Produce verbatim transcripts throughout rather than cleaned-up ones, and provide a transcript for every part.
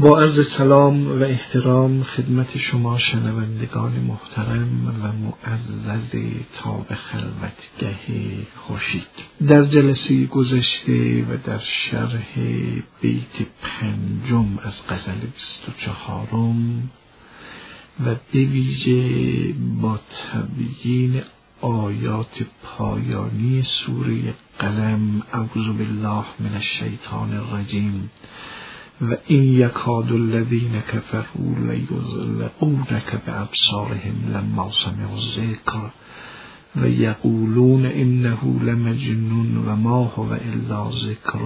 با عرض سلام و احترام خدمت شما شنوندگان محترم و معزز تاب خلوتگه خورشید، در جلسه گذشته و در شرح بیت پنجم از غزل بیست و چهارم و به ویژه با تبیین آیات پایانی سوره قلم، اعوذ بالله من الشیطان الرجیم، و این یکاد الذین کفروا لیزلقونک بابصارهم لما سمعوا الذکر و یقولون انه لمجنون و ما هو الا ذکر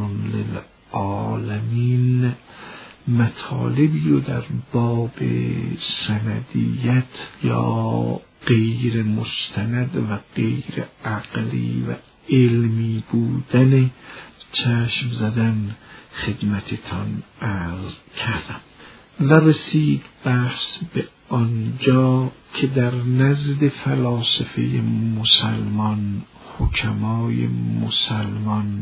للعالمین، مطالبی رو در باب سندیت یا غیر مستند و غیر عقلی و علمی بودن چشم زدن خدمتتان عرض کردم و رسید بحث به آنجا که در نزد فلاسفه مسلمان، حکمای مسلمان،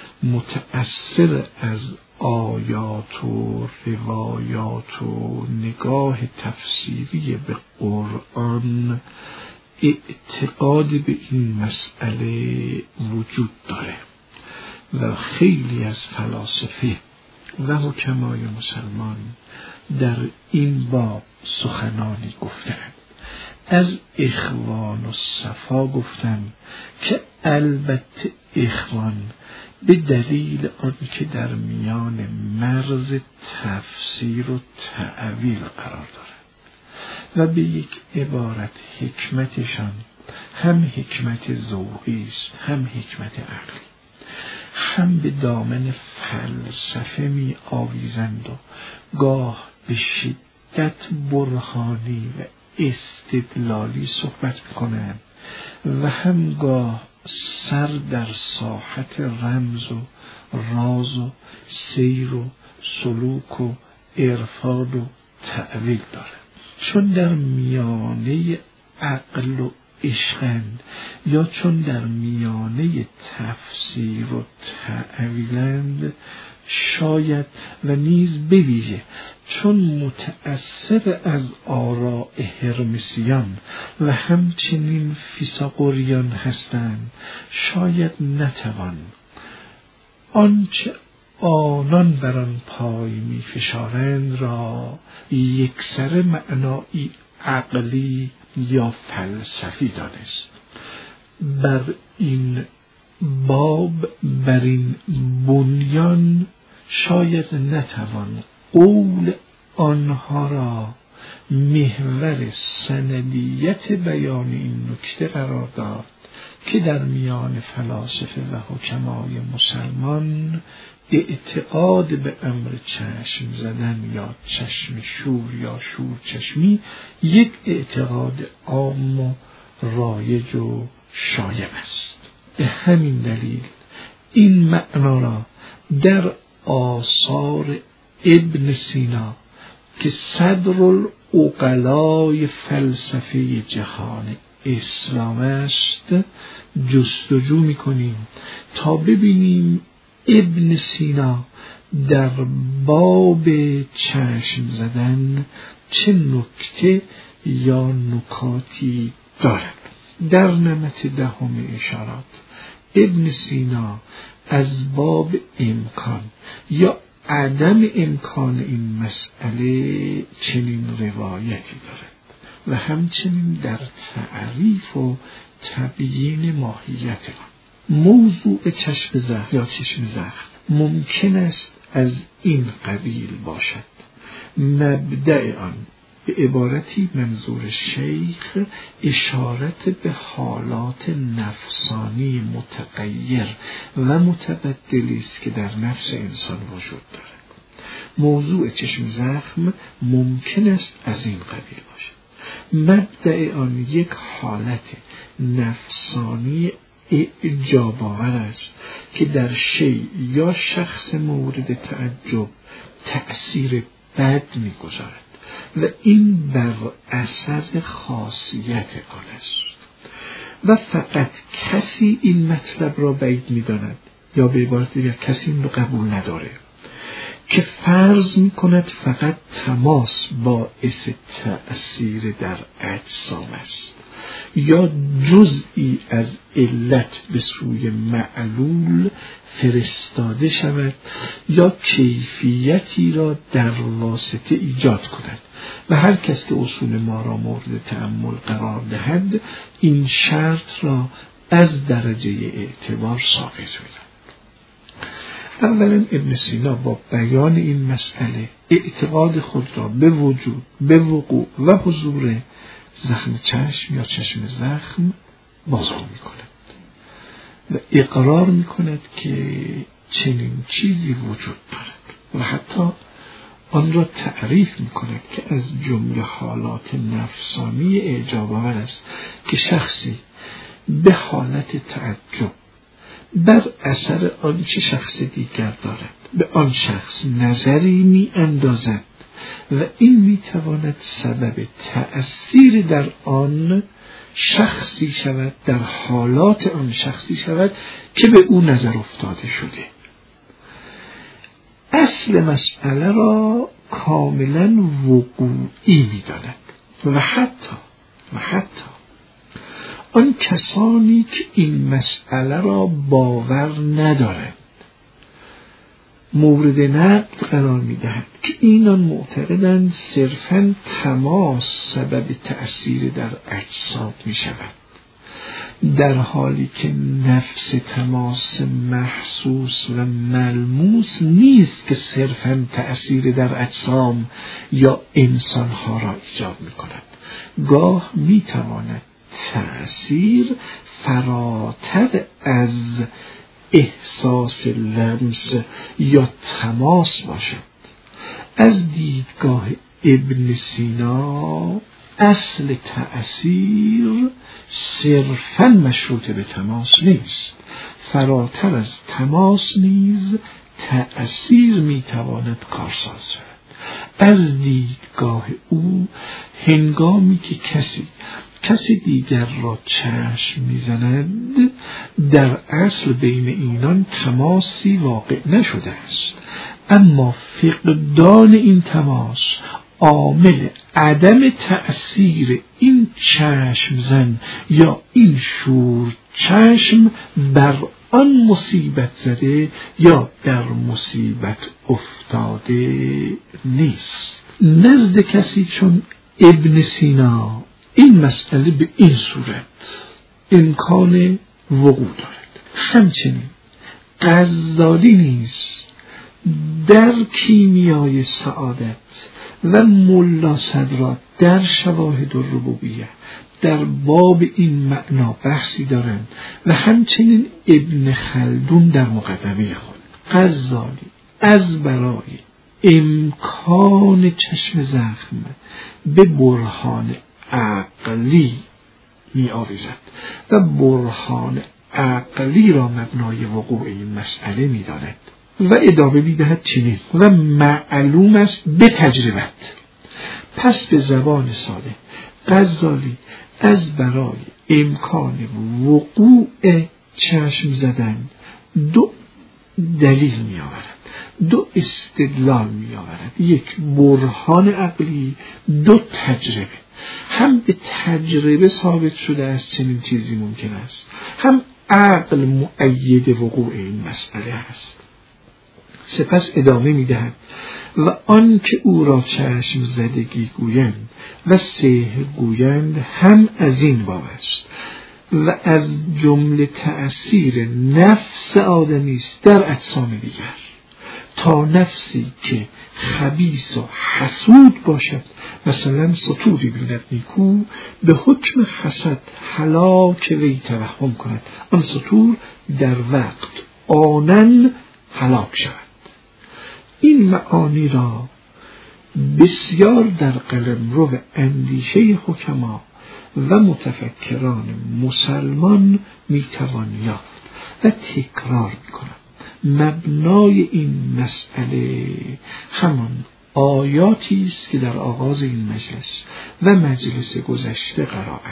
متأثر از آیات و روایات و نگاه تفسیری به قرآن، اعتقاد به این مسئله وجود داره و خیلی از فلاسفه و حکمای مسلمان در این باب سخنانی گفتند. از اخوان و صفا گفتن که البته اخوان به دلیل آنکه در میان مرز تفسیر و تأویل قرار دارد و به یک عبارت حکمتشان هم حکمت ذوقی است، هم حکمت عقلی، هم به دامن فلسفه می آویزند و گاه به شدت برهانی و استدلالی صحبت کنند و هم گاه سر در ساحت رمز و راز و سیر و سلوک و عرفان و تأویل دارند. چون در میانه عقل و عشقند یا چون در میانه تفسیر و تأویلند، شاید و نیز بویژه چون متأثر از آراء هرمسیان و همچنین فیثاغوریان هستند، شاید نتوان آنچه آنان بر آن پای می فشارند را یکسره معنایی عقلی یا فلسفی دانست. بر این باب، بر این بنیان، شاید نتوان قول آنها را محور سندیت بیان این نکته قرار داد که در میان فلاسفه و حکمای مسلمان اعتقاد به امر چشم زدن یا چشم شور یا شور چشمی یک اعتقاد عام و رایج و شایع است. به همین دلیل این معنا را در آثار ابن سینا که صدر العقلای فلسفه جهان اسلام است جستجو می‌کنیم تا ببینیم ابن سینا در باب چشم زدن چه نکته یا نکاتی دارد. در نمط دهم اشارات ابن سینا از باب امکان یا عدم امکان این مسئله چنین روایتی دارد و همچنین در تعریف و تبیین ماهیت آن. موضوع چشم زخم یا چشم زخم ممکن است از این قبیل باشد: مبدأ آن به عبارتی منظور شیخ اشارت به حالات نفسانی متغیر و متبدلی است که در نفس انسان وجود دارد. موضوع چشم زخم ممکن است از این قبیل باشد: مبدأ آن یک حالت نفسانی اعجاب‌آور است که در شیء یا شخص مورد تعجب تأثیر بد می‌گذارد و این بر اثر خاصیت آن است و فقط کسی این مطلب را بعید می‌داند یا به عبارت دیگر کسی این را قبول نداره که فرض می کند فقط تماس باعث تأثیر در اجسام است یا جزئی از علت به سوی معلول فرستاده شود یا کیفیتی را در واسطه ایجاد کند و هر کس که اصول ما را مورد تأمل قرار دهد این شرط را از درجه اعتبار ثابت می‌داند. اولا ابن سینا با بیان این مسئله اعتقاد خود را به وجود، به وقوع و حضور زخم چشم یا چشم زخم بازگو می کند و اقرار می کند که چنین چیزی وجود دارد و حتی آن را تعریف می کند که از جمله حالات نفسانی اعجاب آور است که شخصی به حالت تعجب بر اثر آنچه شخص دیگر دارد به آن شخص نظری می اندازد و این می تواند سبب تأثیر در آن شخصی شود، در حالات آن شخصی شود که به او نظر افتاده شده. اصل مسئله را کاملا وقوعی می داند و حتی و حتی آن کسانی که این مسئله را باور ندارند مورد نقد قرار می دهند که اینان معتقدند صرفاً تماس سبب تأثیر در اجساد می شود، در حالی که نفس تماس محسوس و ملموس نیست که صرفاً تأثیر در اجسام یا انسانها را ایجاد می کند. گاه می تواند تأثیر فراتر از احساس لمس یا تماس باشد. از دیدگاه ابن سینا اصل تأثیر صرفاً مشروط به تماس نیست، فراتر از تماس نیز تأثیر میتواند کارساز شود. از دیدگاه او هنگامی که کسی کسی دیگر را چشم میزند در اصل بین اینان تماسی واقع نشده است، اما فقدان این تماس عامل عدم تأثیر این چشم زن یا این شور چشم بر آن مصیبت زده یا در مصیبت افتاده نیست. نزد کسی چون ابن سینا این مسئله به این صورت امکان وقوع دارد. همچنین غزالی نیز در کیمیای سعادت و ملا صدرا در شواهد الربوبیه در باب این معنا بحثی دارند و همچنین ابن خلدون در مقدمه خود. غزالی از برای امکان چشم زخم به برهان عقلی می آویزد و برهان عقلی را مبنای وقوع این مسئله می داند و ادامه می دهد چنین و معلوم است به تجربت. پس به زبان ساده غزالی از برای امکان وقوع چشم زدن دو دلیل می آورد، دو استدلال می آورد، یک برهان عقلی، دو تجربه. هم به تجربه ثابت شده است چنین چیزی ممکن است، هم عقل مؤید وقوع این مسئله است. سپس ادامه می دهد و آن که او را چشم زدگی گویند و سحر گویند هم از این باب است و از جمله تأثیر نفس آدمی است در اجسام دیگر، تا نفسی که خبیث و حسود باشد مثلا ستوری بیند نیکو به حکم حسد هلاک وی توهم کند، آن ستور در وقت آنن هلاک شود. این معانی را بسیار در قلمرو اندیشه حکما و متفکران مسلمان میتوان یافت و تکرار میکنم. مبنای این مسئله همان آیاتی است که در آغاز این مجلس و مجلس گذشته قرائت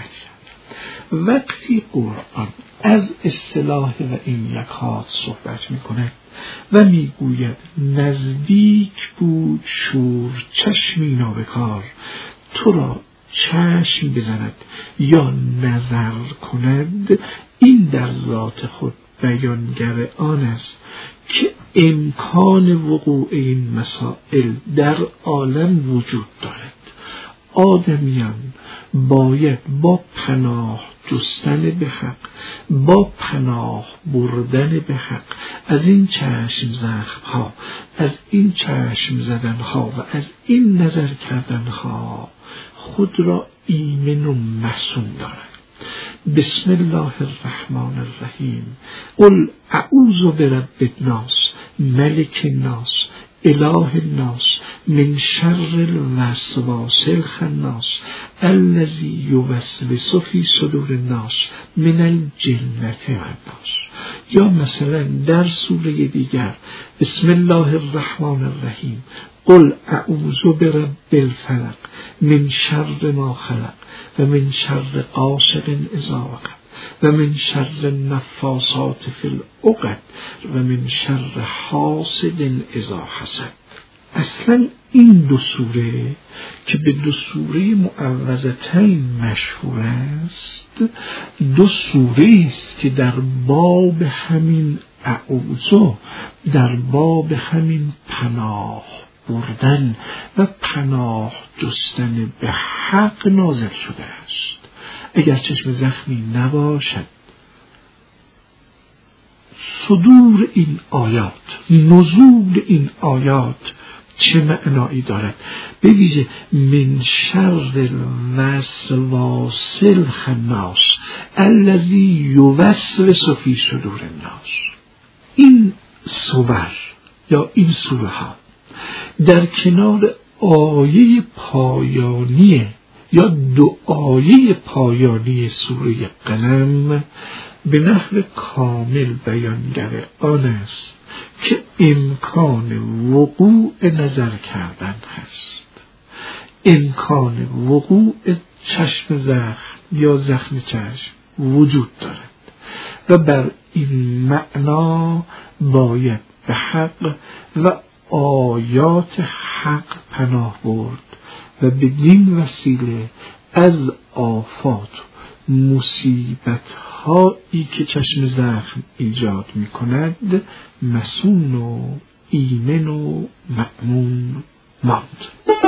کردم. وقتی قرآن از اصطلاح و این نکات صحبت میکند و میگوید نزدیک بود شور چشمی نابکار تو را چشم بزند یا نظر کند. این در ذات خود بیانگر آن است که امکان وقوع این مسائل در عالم وجود دارد. آدمیان باید با پناه جستن به حق، با پناه بردن به حق از این چشم زخم ها، از این چشم زدن ها و از این نظر کردن ها خود را ایمن و معصوم دارد. بسم الله الرحمن الرحیم. قل اعوذ برب الناس ملک الناس اله الناس من شر الوسواس الخناس الذی یوسوس فی صدور الناس من الجنة والناس. یا مثلا در سوره دیگر بسم الله الرحمن الرحیم. قل اعوذ برب الفلق من شر ما خلق و من شر غاسق اذا وقب و من شر النفاثات فی العقد و من شر حاسد اذا حسد. اصلا این دو سوره که به دو سوره معوذتین مشهور است، دو سوره است که در باب همین اعوذ، در باب همین پناه بردن و پناه جستن به حق نازل شده است. اگر چشم زخمی نباشد، صدور این آیات، نزول این آیات چه معنایی دارد؟ به ویژه من شر الوسواس الخناس الذی یوسوس فی صدور الناس. این سور یا این سوره ها در کنار آیه پایانی یا دو آیه پایانی سوره قلم به نحو کامل بیانگر آن است که امکان وقوع نظر کردن هست، امکان وقوع چشم زخم یا زخم چشم وجود دارد و بر این معنا باید به حق و آیات حق پناه برد و بدین وسیله از آفات مصیبت هایی که چشم زخم ایجاد می کند مسون و ایمن و مأمون ماند.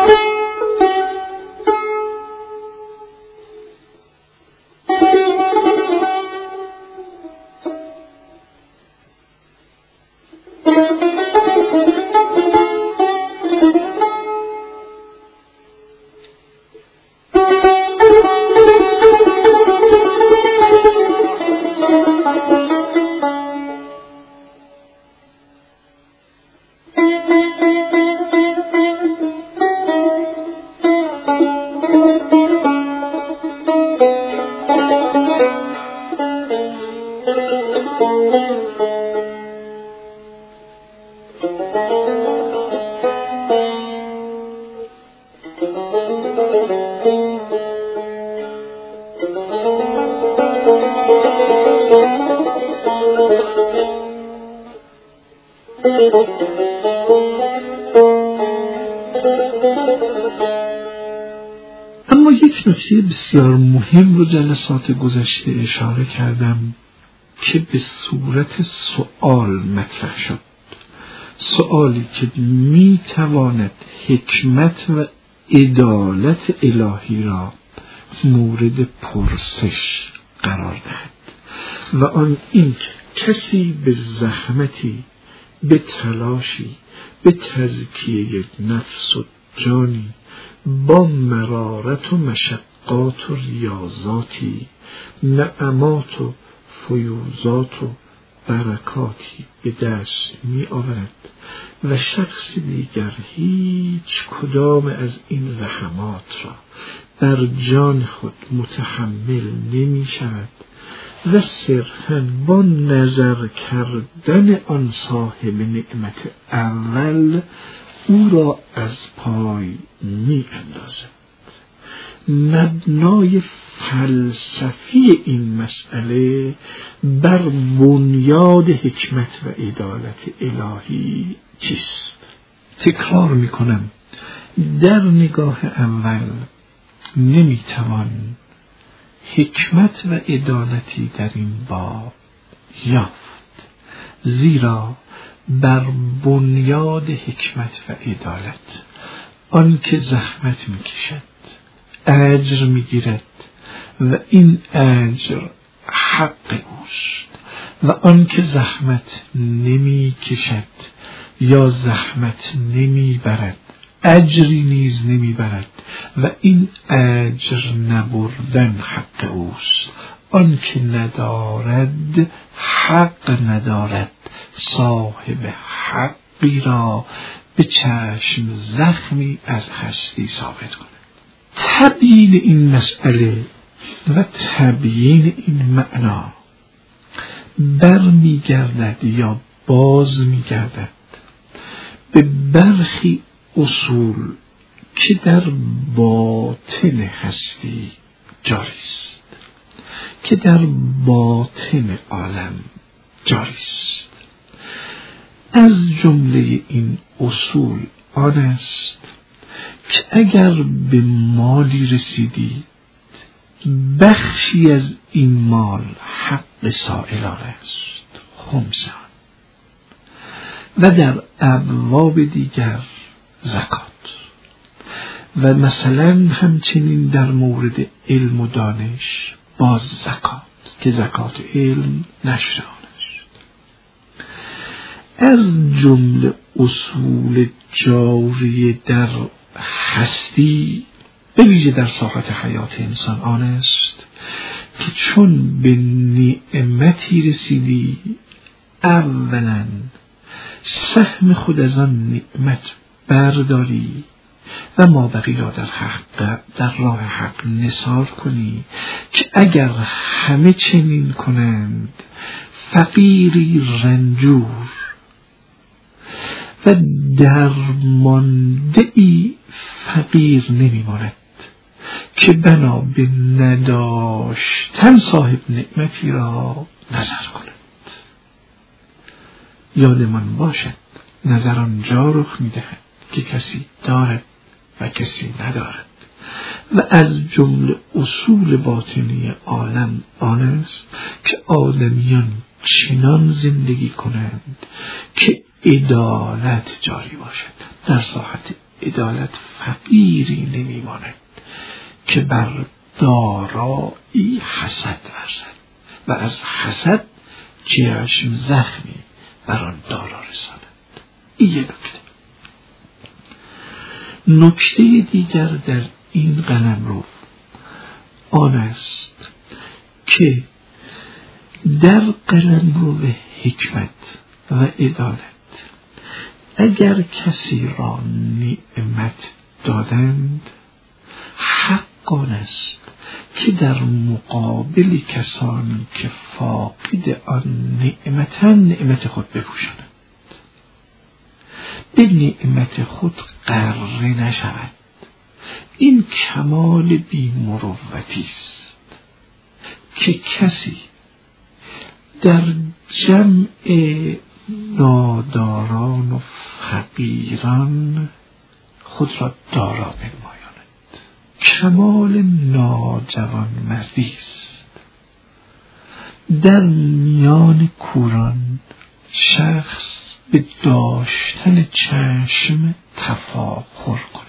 اما یک نکته بسیار مهم رو جلسات گذشته اشاره کردم که به صورت سؤال مطرح شد، سؤالی که می تواند حکمت و عدالت الهی را مورد پرسش قرار دهد و آن این که کسی به زحمتی، به تلاشی، به تزکیه نفس و جانی با مرارت و مشقات و ریاضاتی نعمات و فیوزات و برکاتی به دست می آورد و شخص دیگر هیچ کدام از این زحمات را بر جان خود متحمل نمی شود و صرفاً با نظر کردن آن صاحب نعمت اول او را از پای می اندازد. مبنای فلسفی این مسئله بر بنیاد حکمت و عدالت الهی چیست؟ تکرار میکنم، در نگاه اول نمیتوان حکمت و عدالتی در این باب یافت، زیرا بر بنیاد حکمت و عدالت آن که زحمت میکشد اجر میگیرد و این اجر حق اوست، و آن که زحمت نمیکشد یا زحمت نمیبرد اجری نیز نمیبرد و این اجر نبردن حق اوست. آن که ندارد حق ندارد، صاحب حقی را به چشم زخمی از هستی ثابت کند. تبیین این مسئله و تبیین این معنا برمیگردد یا باز میگردد به برخی اصول که در باطن هستی جاری است، که در باطن عالم جاری است. از جمله این اصول آن است که اگر به مالی رسیدید، بخشی از این مال حق سائلان است، خمس آن، و در ابواب دیگر زکات، و مثلا همچنین در مورد علم و دانش باز زکات که زکات علم نشر آن است. از جمله اصول جاری در هستی به ویژه در ساحت حیات انسان آن است که چون به نعمتی رسیدی، اولا سهم خود از آن نعمت برداری و ما بقی را در حق در راه حق نثار کنی، که اگر همه چنین کنند فقیری رنجور و درمانده‌ای فقیر نمی‌ماند که بنا به نداشتن صاحب نعمتی را نظر کند. یادمان باشد نظر آنجا رخ می‌دهد که کسی دارد و کسی ندارد، و از جمله اصول باطنی عالم آن است که آدمیان چنان زندگی کنند که عدالت جاری باشد. در ساحت عدالت فقیری نمیماند که بر دارایی حسد ورزد و از حسد چشم زخمی بر آن دارا رساند. این یک نکته. نکته دیگر در این قلمرو آن است که در قلمرو حکمت و عدالت اگر کسی را نعمت دادند، حق آن است که در مقابل کسانی که فاقد آن نعمتن نعمت خود بپوشاند، به نعمت خود غره نشود. این کمال بی‌مروتی است که کسی در جمع ناداران و فقیران خود را دارا بنمایاند. کمال ناجوانمردی است در میان کوران شخص به داشتن چشم تفاخر کند،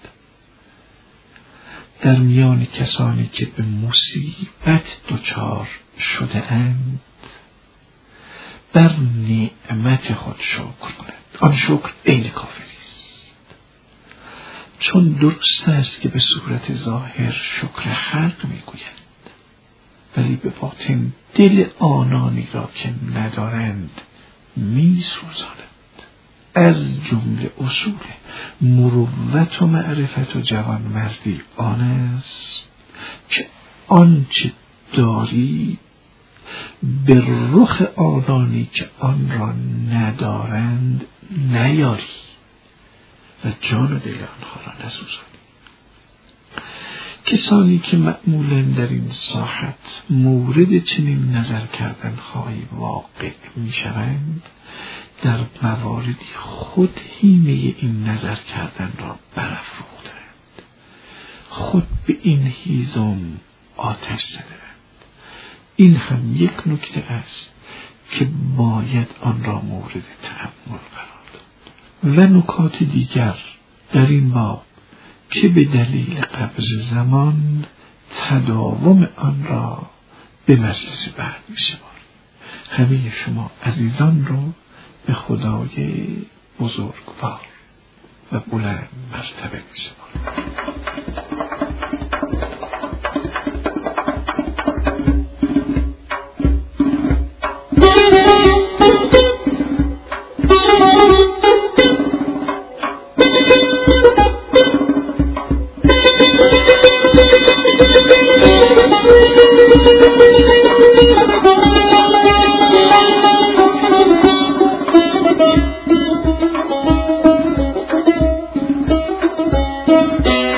در میان کسانی که به مصیبت دچار شده اند بر نعمت خود شکر کند. آن شکر عین کافری است، چون درست است که به صورت ظاهر شکر خلق میگویند، ولی به باطن دل آنانی را که ندارند میسوزاند. از جمله اصول مروت و معرفت و جوانمردی آن است که آنچه داری به رخ آنانی که آن را ندارند نیاری و جان و دل آنها را نسوزانی. کسانی که معمولاً در این ساحت مورد چنین نظر کردن‌های واقع می‌شوند، در مواردی خود هیمه این نظر کردن را برافروختند، خود به این هیزم آتش زدند. این هم یک نکته است که باید آن را مورد تأمل قرار داد. و نکات دیگر در این باب که به دلیل قبض زمان تداوم آن را به مجلس بعد می شماریم. همه شما عزیزان رو به خدای بزرگوار و بلند مرتبه می شماریم. Thank you.